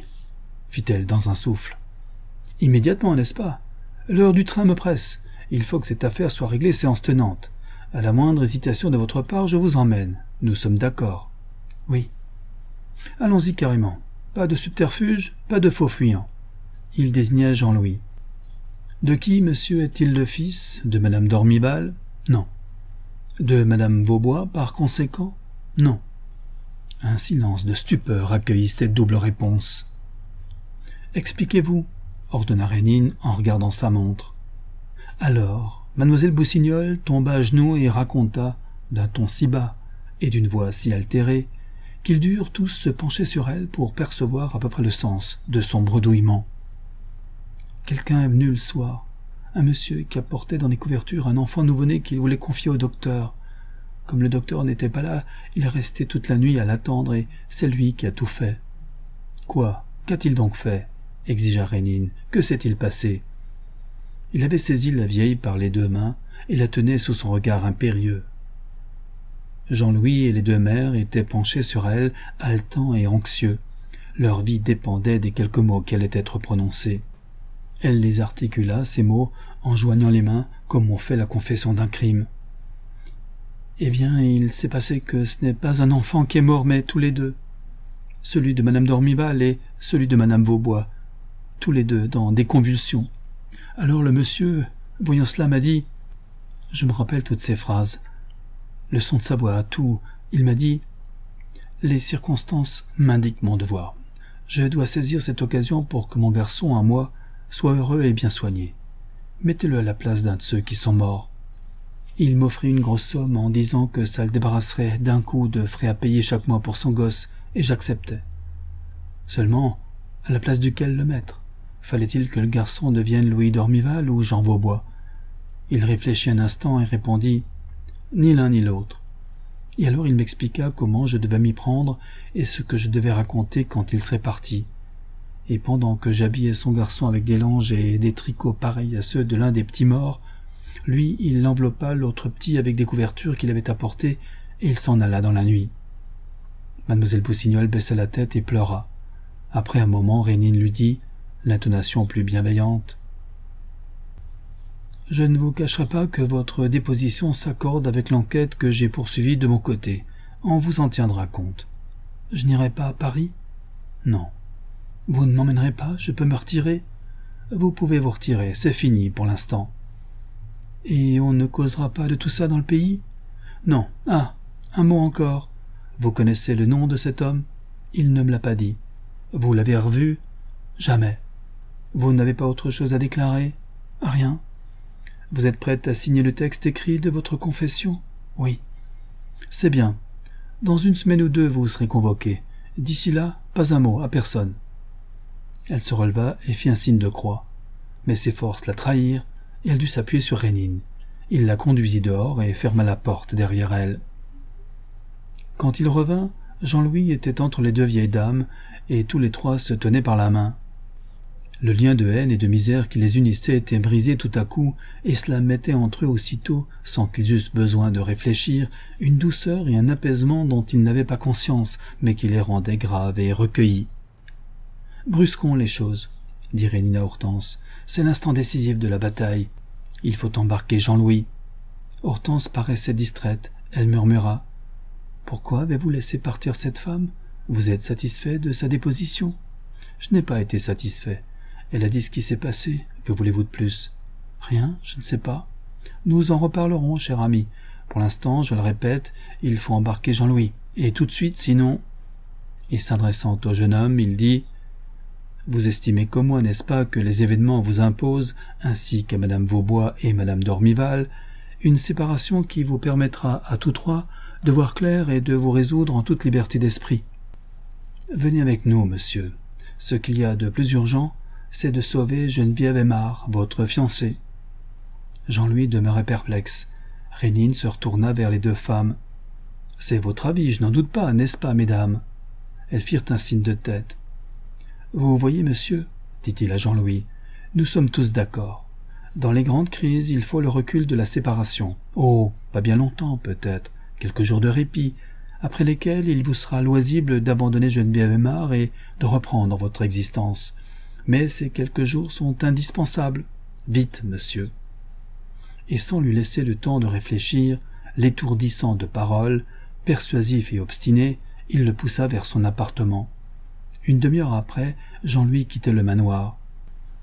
fit-elle dans un souffle. « Immédiatement, n'est-ce pas ? L'heure du train me presse. Il faut que cette affaire soit réglée séance tenante. À la moindre hésitation de votre part, je vous emmène. Nous sommes d'accord. »« Oui. »« Allons-y carrément. Pas de subterfuge, pas de faux fuyants. » Il désigna Jean-Louis. De qui, monsieur, est-il le fils? De madame Dormival? Non. De madame Vaubois, par conséquent? Non. Un silence de stupeur accueillit cette double réponse. « Expliquez-vous, » ordonna Rénine en regardant sa montre. Alors, mademoiselle Boussignol tomba à genoux et raconta, d'un ton si bas et d'une voix si altérée, qu'ils durent tous se pencher sur elle pour percevoir à peu près le sens de son bredouillement. Quelqu'un est venu le soir, un monsieur qui apportait dans des couvertures un enfant nouveau-né qu'il voulait confier au docteur. Comme le docteur n'était pas là, il restait toute la nuit à l'attendre et c'est lui qui a tout fait. « Quoi? Qu'a-t-il donc fait ?» exigea Rénine. « Que s'est-il passé ?» Il avait saisi la vieille par les deux mains et la tenait sous son regard impérieux. Jean-Louis et les deux mères étaient penchés sur elle, haletants et anxieux. Leur vie dépendait des quelques mots qui allaient être prononcés. Elle les articula, ces mots, en joignant les mains, comme on fait la confession d'un crime. « Eh bien, il s'est passé que ce n'est pas un enfant qui est mort, mais tous les deux. Celui de madame Dormival et celui de madame Vaubois, tous les deux dans des convulsions. Alors le monsieur, voyant cela, m'a dit... Je me rappelle toutes ces phrases. Le son de sa voix, tout. Il m'a dit... Les circonstances m'indiquent mon devoir. Je dois saisir cette occasion pour que mon garçon, à moi, soit heureux et bien soigné. Mettez-le à la place d'un de ceux qui sont morts. Il m'offrit une grosse somme en disant que ça le débarrasserait d'un coup de frais à payer chaque mois pour son gosse, et j'acceptais. Seulement, à la place duquel le mettre? Fallait-il que le garçon devienne Louis Dormival ou Jean Vaubois? Il réfléchit un instant et répondit « Ni l'un ni l'autre ». Et alors il m'expliqua comment je devais m'y prendre et ce que je devais raconter quand il serait parti. Et pendant que j'habillais son garçon avec des langes et des tricots pareils à ceux de l'un des petits morts, lui, il enveloppa l'autre petit avec des couvertures qu'il avait apportées et il s'en alla dans la nuit. Mademoiselle Boussignol baissa la tête et pleura. Après un moment, Rénine lui dit, l'intonation plus bienveillante, « Je ne vous cacherai pas que votre déposition s'accorde avec l'enquête que j'ai poursuivie de mon côté. On vous en tiendra compte. Je n'irai pas à Paris? Non. Vous ne m'emmènerez pas? Je peux me retirer? Vous pouvez vous retirer, c'est fini pour l'instant. Et on ne causera pas de tout ça dans le pays? Non. Ah, un mot encore. Vous connaissez le nom de cet homme? Il ne me l'a pas dit. Vous l'avez revu? Jamais. Vous n'avez pas autre chose à déclarer? Rien. Vous êtes prête à signer le texte écrit de votre confession? Oui. C'est bien. Dans une semaine ou deux, vous serez convoqué. D'ici là, pas un mot à personne. Elle se releva et fit un signe de croix. Mais ses forces la trahirent et elle dut s'appuyer sur Rénine. Il la conduisit dehors et ferma la porte derrière elle. Quand il revint, Jean-Louis était entre les deux vieilles dames et tous les trois se tenaient par la main. Le lien de haine et de misère qui les unissait était brisé tout à coup, et cela mettait entre eux aussitôt, sans qu'ils eussent besoin de réfléchir, une douceur et un apaisement dont ils n'avaient pas conscience, mais qui les rendaient graves et recueillis. « Brusquons les choses, » dit Rénine à Hortense. « C'est l'instant décisif de la bataille. Il faut embarquer Jean-Louis. » Hortense paraissait distraite. Elle murmura. « Pourquoi avez-vous laissé partir cette femme? Vous êtes satisfait de sa déposition? » « Je n'ai pas été satisfait. Elle a dit ce qui s'est passé. Que voulez-vous de plus? »« Rien, je ne sais pas. Nous en reparlerons, cher ami. Pour l'instant, je le répète, il faut embarquer Jean-Louis. Et tout de suite, sinon... » Et s'adressant au jeune homme, il dit « Vous estimez comme moi, n'est-ce pas, que les événements vous imposent, ainsi qu'à madame Vaubois et madame Dormival, une séparation qui vous permettra à tous trois de voir clair et de vous résoudre en toute liberté d'esprit. Venez avec nous, monsieur. Ce qu'il y a de plus urgent, c'est de sauver Geneviève Aymard, votre fiancée. » Jean-Louis demeurait perplexe. Rénine se retourna vers les deux femmes. « C'est votre avis, je n'en doute pas, n'est-ce pas, mesdames ?» Elles firent un signe de tête. « Vous voyez, monsieur, dit-il à Jean-Louis, nous sommes tous d'accord. Dans les grandes crises, il faut le recul de la séparation. Oh, pas bien longtemps, peut-être, quelques jours de répit, après lesquels il vous sera loisible d'abandonner Geneviève Aymard et de reprendre votre existence. Mais ces quelques jours sont indispensables. Vite, monsieur. » Et sans lui laisser le temps de réfléchir, l'étourdissant de paroles, persuasif et obstiné, il le poussa vers son appartement. Une demi-heure après, Jean-Louis quittait le manoir.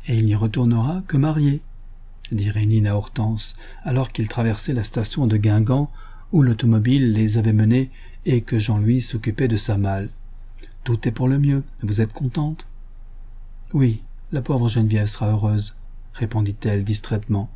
et il n'y retournera que marié, dit Rénine à Hortense, alors qu'ils traversaient la station de Guingamp, où l'automobile les avait menés et que Jean-Louis s'occupait de sa malle. « Tout est pour le mieux. Vous êtes contente ?»« Oui, la pauvre Geneviève sera heureuse, » répondit-elle distraitement.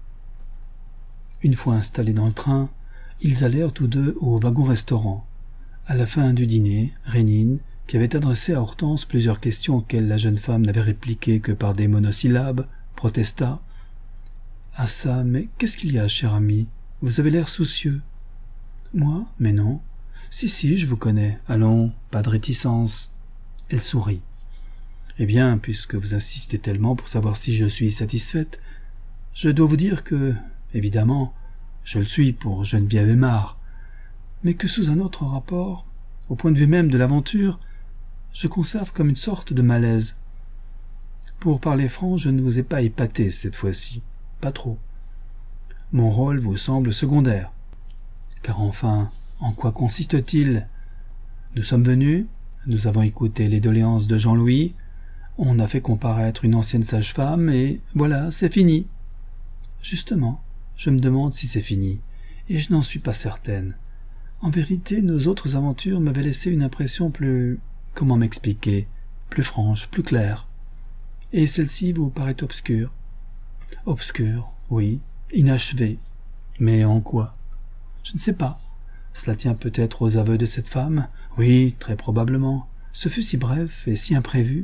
Une fois installés dans le train, ils allèrent tous deux au wagon-restaurant. À la fin du dîner, Rénine, qui avait adressé à Hortense plusieurs questions auxquelles la jeune femme n'avait répliqué que par des monosyllabes, protesta. « Ah ça, mais qu'est-ce qu'il y a, cher ami? Vous avez l'air soucieux. »« Moi? Mais non. Si, si, je vous connais. Allons, pas de réticence. » Elle sourit. « Eh bien, puisque vous insistez tellement pour savoir si je suis satisfaite, je dois vous dire que, évidemment, je le suis pour Geneviève Aymard, mais que sous un autre rapport, au point de vue même de l'aventure, je conserve comme une sorte de malaise. Pour parler franc, je ne vous ai pas épaté cette fois-ci, pas trop. Mon rôle vous semble secondaire. Car enfin, en quoi consiste-t-il? Nous sommes venus, nous avons écouté les doléances de Jean-Louis, on a fait comparaître une ancienne sage-femme, et voilà, c'est fini. Justement, je me demande si c'est fini, et je n'en suis pas certaine. En vérité, nos autres aventures m'avaient laissé une impression plus... comment m'expliquer? Plus franche, plus claire. Et celle-ci vous paraît obscure? Obscure, oui, inachevée. Mais en quoi? Je ne sais pas. Cela tient peut-être aux aveux de cette femme? Oui, très probablement. Ce fut si bref et si imprévu.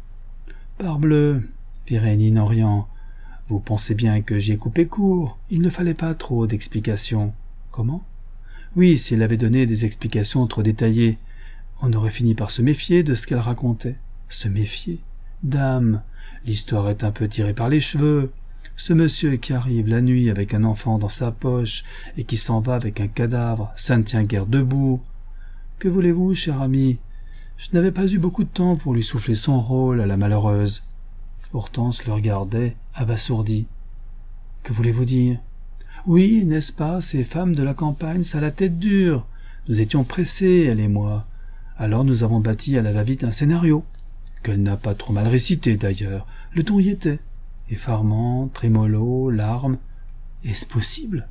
Parbleu, fit Rénine en riant. Vous pensez bien que j'y ai coupé court. Il ne fallait pas trop d'explications. Comment? Oui, si elle avait donné des explications trop détaillées, on aurait fini par se méfier de ce qu'elle racontait. Se méfier? Dame, l'histoire est un peu tirée par les cheveux. Ce monsieur qui arrive la nuit avec un enfant dans sa poche et qui s'en va avec un cadavre, ça ne tient guère debout. Que voulez-vous, cher ami? Je n'avais pas eu beaucoup de temps pour lui souffler son rôle à la malheureuse. Hortense le regardait, abasourdie. Que voulez-vous dire? Oui, n'est-ce pas, ces femmes de la campagne, ça a la tête dure. Nous étions pressés, elle et moi. Alors nous avons bâti à la va-vite un scénario, qu'elle n'a pas trop mal récité d'ailleurs. Le ton y était. Effarement, trémolo, larmes. Est-ce possible?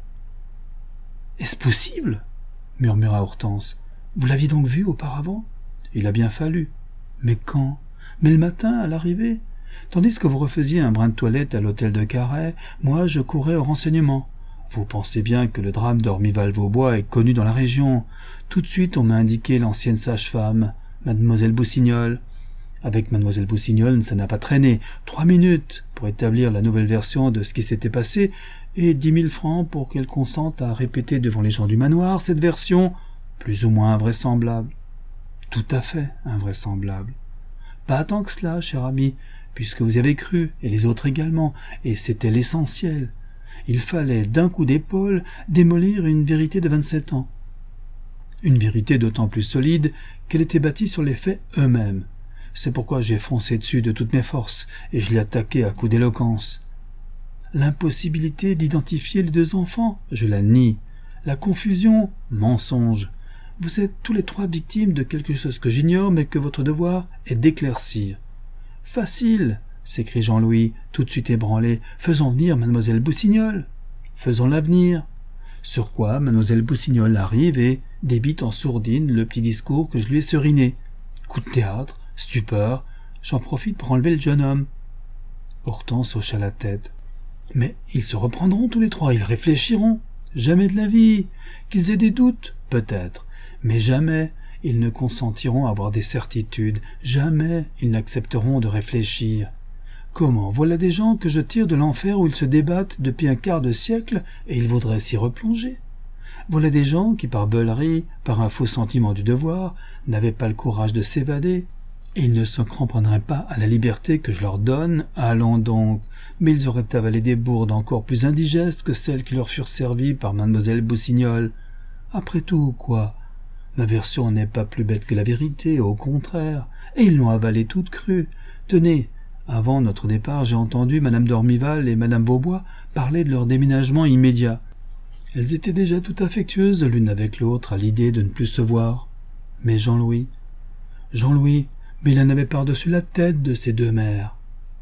Est-ce possible? Murmura Hortense. Vous l'aviez donc vu auparavant? Il a bien fallu. Mais quand? Mais le matin, à l'arrivée. Tandis que vous refaisiez un brin de toilette à l'hôtel de Carhaix, moi je courais au renseignement. Vous pensez bien que le drame d'Ormival-Vaubois est connu dans la région. Tout de suite on m'a indiqué l'ancienne sage-femme, mademoiselle Boussignol. Avec mademoiselle Boussignol, ça n'a pas traîné. Trois minutes pour établir la nouvelle version de ce qui s'était passé, et dix mille francs pour qu'elle consente à répéter devant les gens du manoir cette version plus ou moins invraisemblable. Tout à fait invraisemblable. Pas tant que cela, cher ami, puisque vous y avez cru, et les autres également, et c'était l'essentiel. Il fallait, d'un coup d'épaule, démolir une vérité de vingt-sept ans. Une vérité d'autant plus solide qu'elle était bâtie sur les faits eux-mêmes. C'est pourquoi j'ai foncé dessus de toutes mes forces, et je l'ai attaqué à coups d'éloquence. L'impossibilité d'identifier les deux enfants, je la nie. La confusion, mensonge. Vous êtes tous les trois victimes de quelque chose que j'ignore, mais que votre devoir est d'éclaircir. Facile, s'écrie Jean-Louis, tout de suite ébranlé. Faisons venir mademoiselle Boussignol. Faisons-la venir. Sur quoi mademoiselle Boussignol arrive et débite en sourdine le petit discours que je lui ai seriné. Coup de théâtre, stupeur, j'en profite pour enlever le jeune homme. Hortense hocha la tête. Mais ils se reprendront tous les trois, ils réfléchiront. Jamais de la vie. Qu'ils aient des doutes, peut-être. Mais jamais ils ne consentiront à avoir des certitudes. Jamais ils n'accepteront de réfléchir. Comment? Voilà des gens que je tire de l'enfer où ils se débattent depuis un quart de siècle et ils voudraient s'y replonger. Voilà des gens qui, par beulerie, par un faux sentiment du devoir, n'avaient pas le courage de s'évader. Et ils ne se cramponneraient pas à la liberté que je leur donne. Allons donc. Mais ils auraient avalé des bourdes encore plus indigestes que celles qui leur furent servies par mademoiselle Boussignol. Après tout, quoi? Ma version n'est pas plus bête que la vérité, au contraire. Et ils l'ont avalée toute crue. Tenez, avant notre départ, j'ai entendu madame d'Ormival et madame Vaubois parler de leur déménagement immédiat. Elles étaient déjà tout affectueuses l'une avec l'autre à l'idée de ne plus se voir. Mais Jean-Louis... Jean-Louis... Mais il en avait par-dessus la tête de ces deux mères.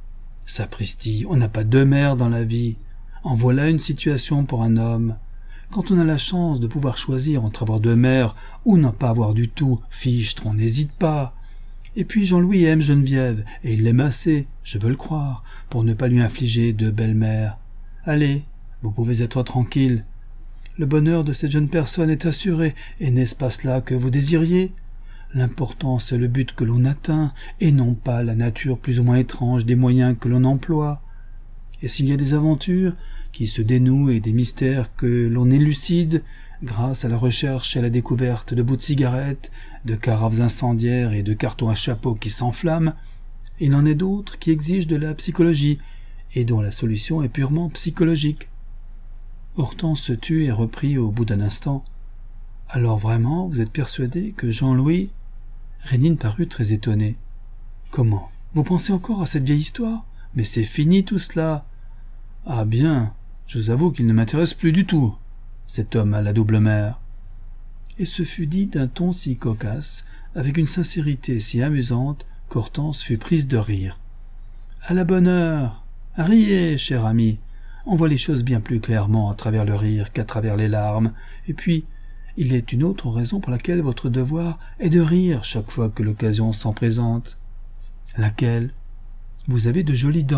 Sapristi, on n'a pas deux mères dans la vie. En voilà une situation pour un homme. Quand on a la chance de pouvoir choisir entre avoir deux mères ou n'en pas avoir du tout, fichtre, on n'hésite pas. Et puis Jean-Louis aime Geneviève, et il l'aime assez, je veux le croire, pour ne pas lui infliger de belles-mères. Allez, vous pouvez être tranquille. Le bonheur de cette jeune personne est assuré, et n'est-ce pas cela que vous désiriez? L'important c'est le but que l'on atteint, et non pas la nature plus ou moins étrange des moyens que l'on emploie. Et s'il y a des aventures qui se dénouent et des mystères que l'on élucide, grâce à la recherche et à la découverte de bouts de cigarettes, de carafes incendiaires et de cartons à chapeau qui s'enflamment, il en est d'autres qui exigent de la psychologie, et dont la solution est purement psychologique. Hortense se tut et reprit au bout d'un instant. « Alors vraiment, vous êtes persuadé que Jean-Louis… » Rénine parut très étonnée. « Comment? Vous pensez encore à cette vieille histoire? Mais c'est fini tout cela. »« Ah bien, je vous avoue qu'il ne m'intéresse plus du tout, cet homme à la double mère. » Et ce fut dit d'un ton si cocasse, avec une sincérité si amusante, qu'Hortense fut prise de rire. « À la bonne heure! Riez, cher ami! On voit les choses bien plus clairement à travers le rire qu'à travers les larmes. Et puis, il est une autre raison pour laquelle votre devoir est de rire chaque fois que l'occasion s'en présente. »« Laquelle ? Vous avez de jolies dents. »